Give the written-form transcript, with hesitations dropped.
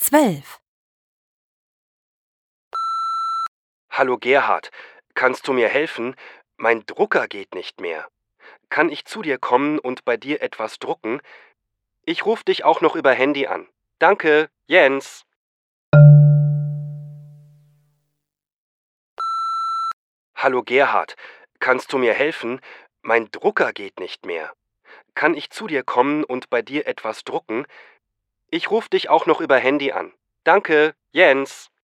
12. Hallo Gerhard, kannst du mir helfen? Mein Drucker geht nicht mehr. Kann ich zu dir kommen und bei dir etwas drucken? Ich rufe dich auch noch über Handy an. Danke, Jens. Hallo Gerhard, kannst du mir helfen? Mein Drucker geht nicht mehr. Kann ich zu dir kommen und bei dir etwas drucken? Ich rufe dich auch noch über Handy an. Danke, Jens.